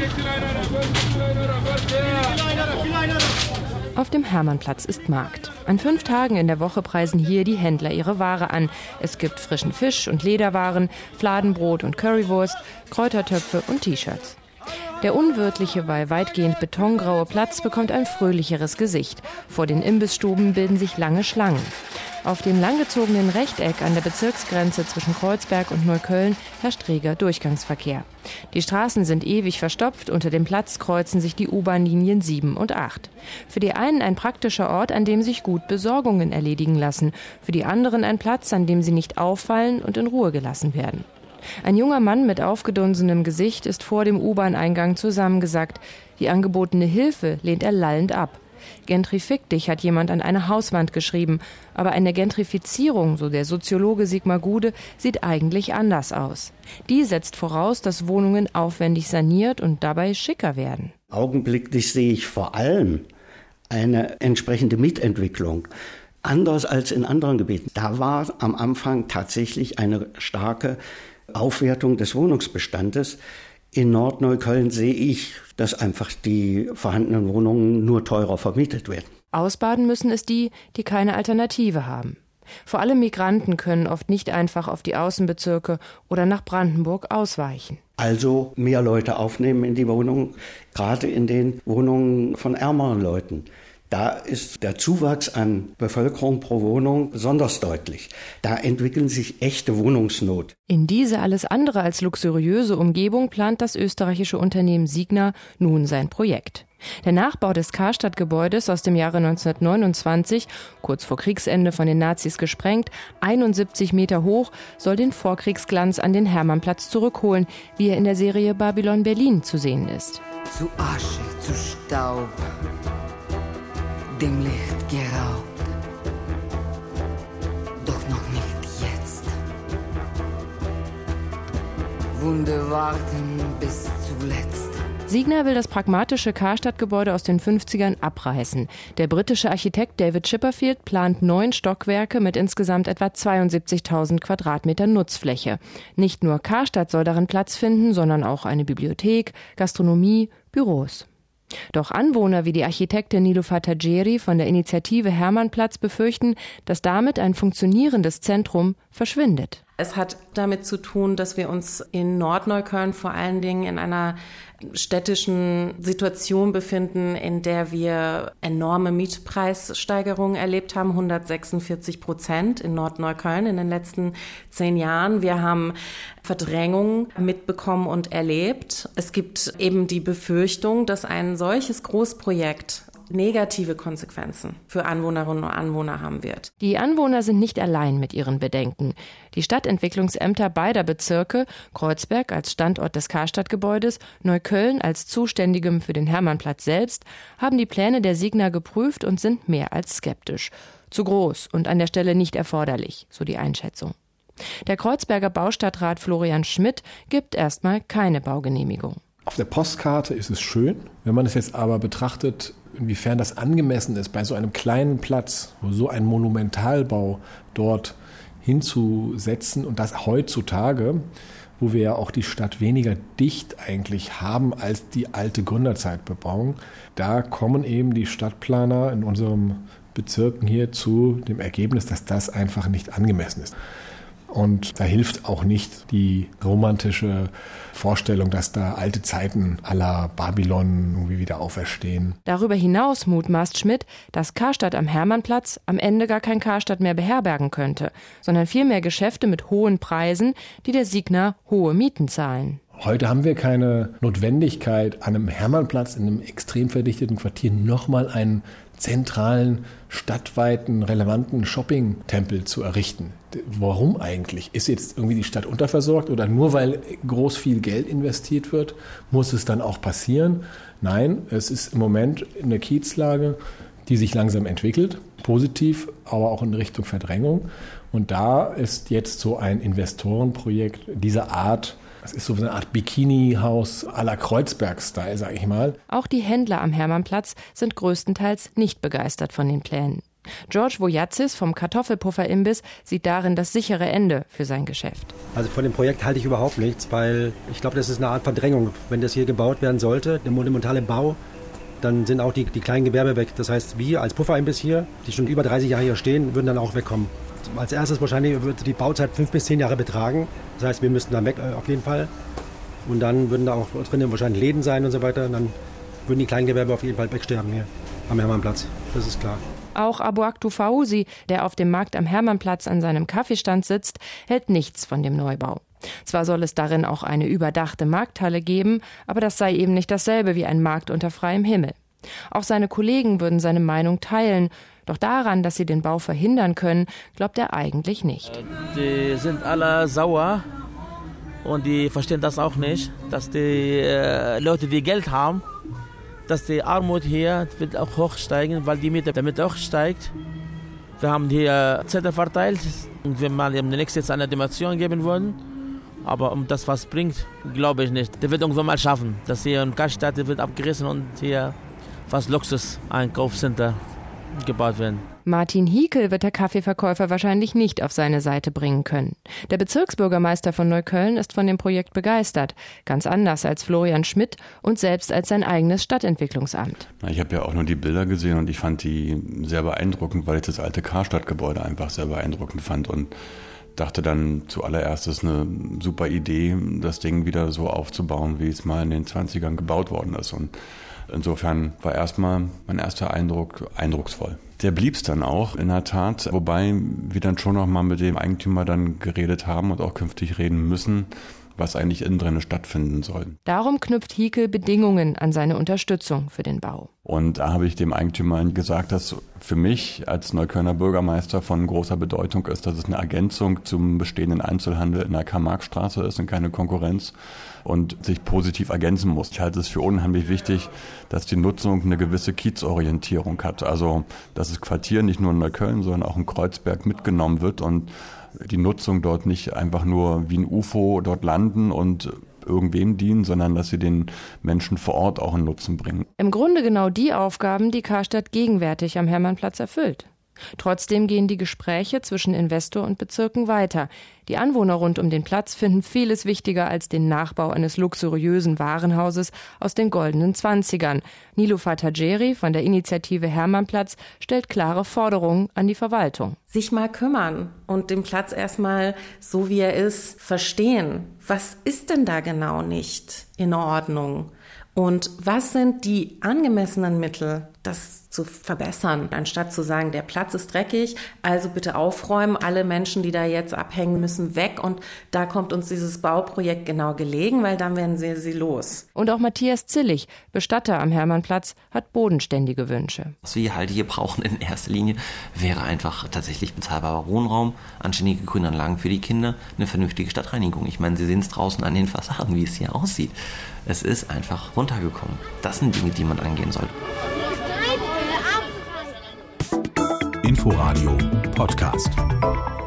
Auf dem Hermannplatz ist Markt. An 5 Tagen in der Woche preisen hier die Händler ihre Ware an. Es gibt frischen Fisch und Lederwaren, Fladenbrot und Currywurst, Kräutertöpfe und T-Shirts. Der unwirtliche, weil weitgehend betongraue Platz bekommt ein fröhlicheres Gesicht. Vor den Imbissstuben bilden sich lange Schlangen. Auf dem langgezogenen Rechteck an der Bezirksgrenze zwischen Kreuzberg und Neukölln herrscht reger Durchgangsverkehr. Die Straßen sind ewig verstopft, unter dem Platz kreuzen sich die U-Bahn-Linien 7 und 8. Für die einen ein praktischer Ort, an dem sich gut Besorgungen erledigen lassen, für die anderen ein Platz, an dem sie nicht auffallen und in Ruhe gelassen werden. Ein junger Mann mit aufgedunsenem Gesicht ist vor dem U-Bahn-Eingang zusammengesackt. Die angebotene Hilfe lehnt er lallend ab. Gentrifik dich, hat jemand an eine Hauswand geschrieben. Aber eine Gentrifizierung, so der Soziologe Sigmar Gude, sieht eigentlich anders aus. Die setzt voraus, dass Wohnungen aufwendig saniert und dabei schicker werden. Augenblicklich sehe ich vor allem eine entsprechende Mitentwicklung. Anders als in anderen Gebieten. Da war am Anfang tatsächlich eine starke Aufwertung des Wohnungsbestandes. In Nordneukölln sehe ich, dass einfach die vorhandenen Wohnungen nur teurer vermietet werden. Ausbaden müssen es die keine Alternative haben. Vor allem Migranten können oft nicht einfach auf die Außenbezirke oder nach Brandenburg ausweichen. Also mehr Leute aufnehmen in die Wohnungen, gerade in den Wohnungen von ärmeren Leuten. Da ist der Zuwachs an Bevölkerung pro Wohnung besonders deutlich. Da entwickeln sich echte Wohnungsnot. In diese alles andere als luxuriöse Umgebung plant das österreichische Unternehmen Signa nun sein Projekt. Der Nachbau des Karstadt-Gebäudes aus dem Jahre 1929, kurz vor Kriegsende von den Nazis gesprengt, 71 Meter hoch, soll den Vorkriegsglanz an den Hermannplatz zurückholen, wie er in der Serie Babylon Berlin zu sehen ist. Zu Asche, zu Staub, dem Licht geraubt, doch noch nicht jetzt. Wunde warten bis zuletzt. Signa will das pragmatische Karstadt-Gebäude aus den 50ern abreißen. Der britische Architekt David Chipperfield plant 9 Stockwerke mit insgesamt etwa 72.000 Quadratmeter Nutzfläche. Nicht nur Karstadt soll darin Platz finden, sondern auch eine Bibliothek, Gastronomie, Büros. Doch Anwohner wie die Architektin Niloufar Tageri von der Initiative Hermannplatz befürchten, dass damit ein funktionierendes Zentrum verschwindet. Es hat damit zu tun, dass wir uns in Nordneukölln vor allen Dingen in einer städtischen Situation befinden, in der wir enorme Mietpreissteigerungen erlebt haben, 146% in Nordneukölln in den letzten 10 Jahren. Wir haben Verdrängung mitbekommen und erlebt. Es gibt eben die Befürchtung, dass ein solches Großprojekt negative Konsequenzen für Anwohnerinnen und Anwohner haben wird. Die Anwohner sind nicht allein mit ihren Bedenken. Die Stadtentwicklungsämter beider Bezirke, Kreuzberg als Standort des Karstadt-Gebäudes, Neukölln als Zuständigem für den Hermannplatz selbst, haben die Pläne der Signa geprüft und sind mehr als skeptisch. Zu groß und an der Stelle nicht erforderlich, so die Einschätzung. Der Kreuzberger Baustadtrat Florian Schmidt gibt erstmal keine Baugenehmigung. Auf der Postkarte ist es schön, wenn man es jetzt aber betrachtet, inwiefern das angemessen ist, bei so einem kleinen Platz, wo so ein Monumentalbau dort hinzusetzen und das heutzutage, wo wir ja auch die Stadt weniger dicht eigentlich haben als die alte Gründerzeitbebauung, da kommen eben die Stadtplaner in unseren Bezirken hier zu dem Ergebnis, dass das einfach nicht angemessen ist. Und da hilft auch nicht die romantische Vorstellung, dass da alte Zeiten à la Babylon irgendwie wieder auferstehen. Darüber hinaus mutmaßt Schmidt, dass Karstadt am Hermannplatz am Ende gar kein Karstadt mehr beherbergen könnte, sondern vielmehr Geschäfte mit hohen Preisen, die der Signa hohe Mieten zahlen. Heute haben wir keine Notwendigkeit, an einem Hermannplatz in einem extrem verdichteten Quartier nochmal einen zentralen, stadtweiten, relevanten Shopping-Tempel zu errichten. Warum eigentlich? Ist jetzt irgendwie die Stadt unterversorgt oder nur weil groß viel Geld investiert wird, muss es dann auch passieren? Nein, es ist im Moment eine Kiezlage, die sich langsam entwickelt, positiv, aber auch in Richtung Verdrängung. Und da ist jetzt so ein Investorenprojekt dieser Art. Das ist so eine Art Bikini-Haus à la Kreuzberg-Style, sage ich mal. Auch die Händler am Hermannplatz sind größtenteils nicht begeistert von den Plänen. George Vojatsis vom Kartoffelpuffer-Imbiss sieht darin das sichere Ende für sein Geschäft. Also von dem Projekt halte ich überhaupt nichts, weil ich glaube, das ist eine Art Verdrängung. Wenn das hier gebaut werden sollte, der monumentale Bau, dann sind auch die kleinen Gewerbe weg. Das heißt, wir als Pufferimbiss hier, die schon über 30 Jahre hier stehen, würden dann auch wegkommen. Als erstes wahrscheinlich wird die Bauzeit 5 bis 10 Jahre betragen. Das heißt, wir müssten dann weg auf jeden Fall. Und dann würden da auch drinnen wahrscheinlich Läden sein und so weiter. Und dann würden die Kleingewerbe auf jeden Fall wegsterben hier am Hermannplatz. Das ist klar. Auch Abouktou Fauzi, der auf dem Markt am Hermannplatz an seinem Kaffeestand sitzt, hält nichts von dem Neubau. Zwar soll es darin auch eine überdachte Markthalle geben, aber das sei eben nicht dasselbe wie ein Markt unter freiem Himmel. Auch seine Kollegen würden seine Meinung teilen, doch daran, dass sie den Bau verhindern können, glaubt er eigentlich nicht. Die sind alle sauer und die verstehen das auch nicht, dass die Leute, die Geld haben, dass die Armut hier wird auch hochsteigen, weil die Miete damit auch steigt. Wir haben hier Zettel verteilt und wir mal demnächst jetzt eine Demonstration geben wollen. Aber um das was bringt, glaube ich nicht. Der wird irgendwann mal schaffen, dass hier in Karstadt wird abgerissen und hier fast Luxus-Einkaufscenter gebaut werden. Martin Hiekel wird der Kaffeeverkäufer wahrscheinlich nicht auf seine Seite bringen können. Der Bezirksbürgermeister von Neukölln ist von dem Projekt begeistert. Ganz anders als Florian Schmidt und selbst als sein eigenes Stadtentwicklungsamt. Ich habe ja auch nur die Bilder gesehen und ich fand die sehr beeindruckend, weil ich das alte Karstadt-Gebäude einfach sehr beeindruckend fand und dachte dann zuallererst, es ist eine super Idee, das Ding wieder so aufzubauen, wie es mal in den 20ern gebaut worden ist. Und insofern war erstmal mein erster Eindruck eindrucksvoll. Der blieb es dann auch, in der Tat, wobei wir dann schon noch mal mit dem Eigentümer dann geredet haben und auch künftig reden müssen, was eigentlich innen drin stattfinden soll. Darum knüpft Hiekel Bedingungen an seine Unterstützung für den Bau. Und da habe ich dem Eigentümer gesagt, dass für mich als Neuköllner Bürgermeister von großer Bedeutung ist, dass es eine Ergänzung zum bestehenden Einzelhandel in der Karl-Marx-Straße ist und keine Konkurrenz und sich positiv ergänzen muss. Ich halte es für unheimlich wichtig, dass die Nutzung eine gewisse Kiezorientierung hat. Also, dass das Quartier nicht nur in Neukölln, sondern auch in Kreuzberg mitgenommen wird und die Nutzung dort nicht einfach nur wie ein UFO dort landen und irgendwem dienen, sondern dass sie den Menschen vor Ort auch einen Nutzen bringen. Im Grunde genau die Aufgaben, die Karstadt gegenwärtig am Hermannplatz erfüllt. Trotzdem gehen die Gespräche zwischen Investor und Bezirken weiter. Die Anwohner rund um den Platz finden vieles wichtiger als den Nachbau eines luxuriösen Warenhauses aus den goldenen 20ern. Niloufar Tajeri von der Initiative Hermannplatz stellt klare Forderungen an die Verwaltung. Sich mal kümmern und den Platz erstmal so wie er ist verstehen. Was ist denn da genau nicht in Ordnung? Und was sind die angemessenen Mittel, das zu verbessern, anstatt zu sagen, der Platz ist dreckig, also bitte aufräumen, alle Menschen, die da jetzt abhängen, müssen weg und da kommt uns dieses Bauprojekt genau gelegen, weil dann werden sie los. Und auch Matthias Zillig, Bestatter am Hermannplatz, hat bodenständige Wünsche. Was wir halt hier brauchen in erster Linie, wäre einfach tatsächlich bezahlbarer Wohnraum, anständige Grünanlagen für die Kinder, eine vernünftige Stadtreinigung. Ich meine, Sie sehen es draußen an den Fassaden, wie es hier aussieht. Es ist einfach runtergekommen. Das sind Dinge, die man angehen sollte. Inforadio Podcast.